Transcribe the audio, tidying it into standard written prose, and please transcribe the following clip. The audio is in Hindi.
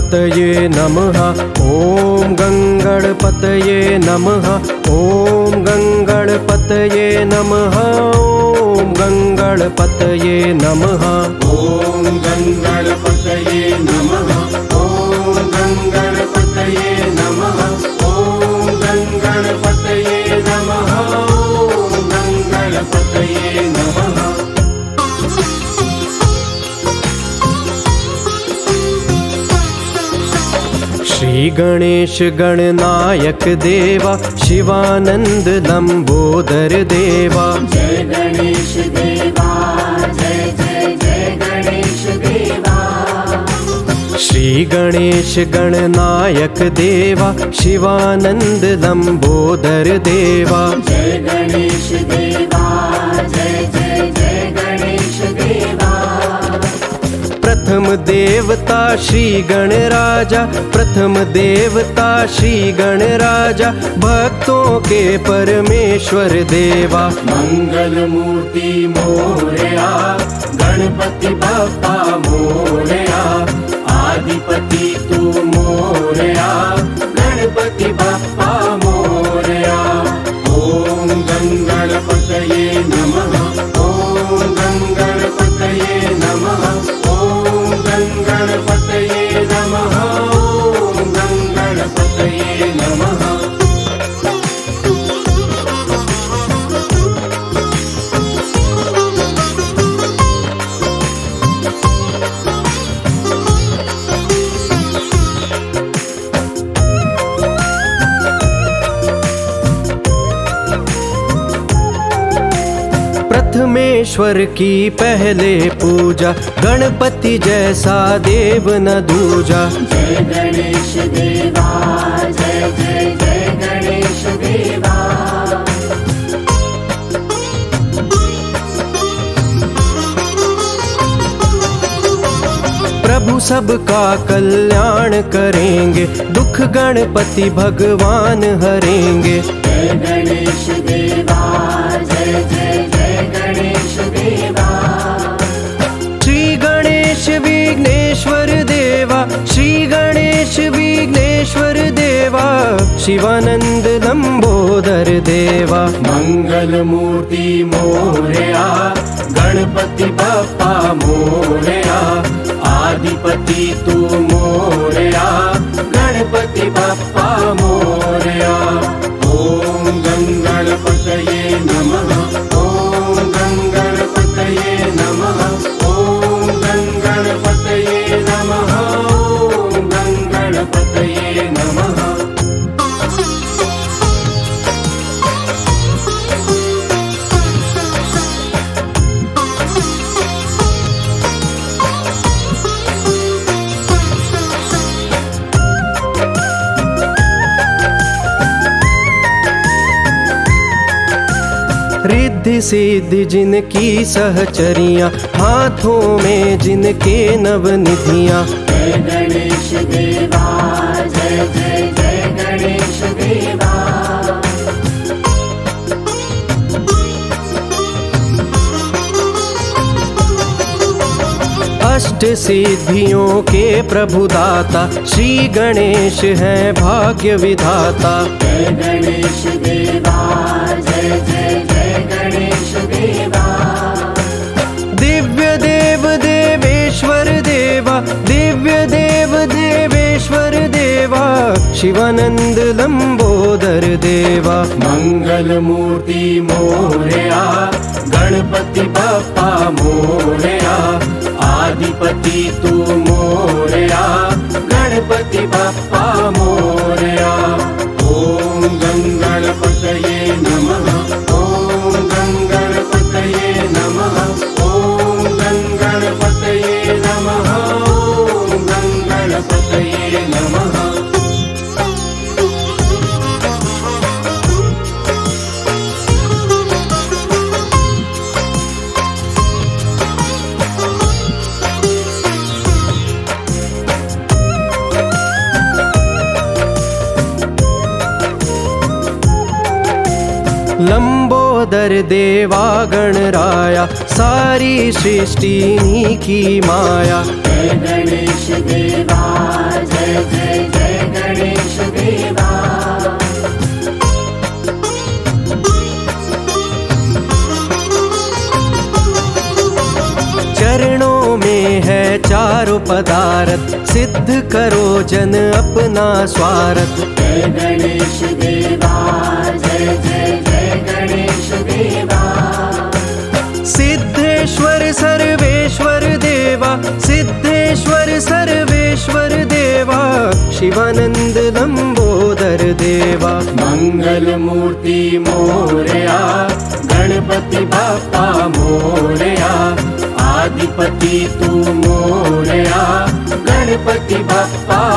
गणपतये नमः। ॐ गङ्गणपतये नमः। ॐ गङ्गणपतये नमः। ॐ गङ्गणपतये नमः। ॐ गङ्गणपतये नमः। ॐ गङ्गणपतये नमः। ॐ गङ्गणपतये नमः। ॐ गङ्गणपतये नमः। श्री गणेश गणनायक देवा, शिवानंद लंबोदर देवा। जय गणेश देवा, जय जय जय गणेश देवा। श्री गणेश गणनायक देवा, शिवानंद लंबोदर देवा। जय गणेश देवा, जय जय जय गणेश देवा। प्रथम देवता श्री गणराजा, प्रथम देवता श्री गणराजा, भक्तों के परमेश्वर देवा। मंगल मूर्ति मोरया, गणपति बप्पा मोरया। आदिपति तू मोरया, गणपति बप्पा मोरया। ओम गंगणपतये नमः। ओम गंगणपतये नमः। ओम गंगणपतये नमः। ओम गंगणपतये नमः। प्रथमेश्वर की पहले पूजा, गणपति जैसा देव न दूजा। जय गणेश देवा, जय जय जय गणेश देवा। प्रभु सबका कल्याण करेंगे, दुख गणपति भगवान हरेंगे। जय गणेश देवा, जय जय जय गणेश देवा। श्री गणेश विघ्नेश्वर देवा, श्री गणेश विघ्नेश्वर देवा, शिवानंद लंबोदर देवा। मंगल मूर्ति मोरया, गणपति बप्पा मोरया। आदिपति तू मोरया, गणपति बप्पा मोरया। ओम गंगणपतये नमः। ओम गंगणपतये नमः। ओम गंगणपतये नमः। ओम गंगणपतये नमः। रिद्धि सिद्धि जिनकी सहचरियाँ, हाथों में जिनके नवनिधियाँ। जय गणेश देवा, जय जय जय गणेश देवा। अष्ट सिद्धियों के प्रभु दाता, श्री गणेश हैं भाग्य विधाता। जय गणेश देवा, जय जय जय गणेश देवा। दिव्य देव देवेश्वर देवा, दिव्य देव देवेश्वर देवा, शिवानंद लंबोदर देवा। मंगल मूर्ति मोरया, गणपति बप्पा मोरया। आदिपति तू मोरया, गणपति बप्पा मोरया। ओम गंगणपतये नमः। ओम गंगणपतये नमः। ओम गंगणपतये नमः। ओम गंगणपतये नमः। लंबोदर देवा गणराया, सारी सृष्टि नी की माया। जय गणेश देवा, जय जय जय गणेश देवा। चरणों में है चारों पदार्थ, सिद्ध करो जन अपना स्वार्थ। जय गणेश देवा, जय जय जय गणेश देवा। सिद्धेश्वर सर्वेश्वर देवा, सिद्धेश्वर सर्वेश्वर देवा, शिवानंद लंबोदर देवा। मंगल मूर्ति मोरया, गणपति बाप्पा मोरया। आदिपति तू मोरया, गणपति बाप्पा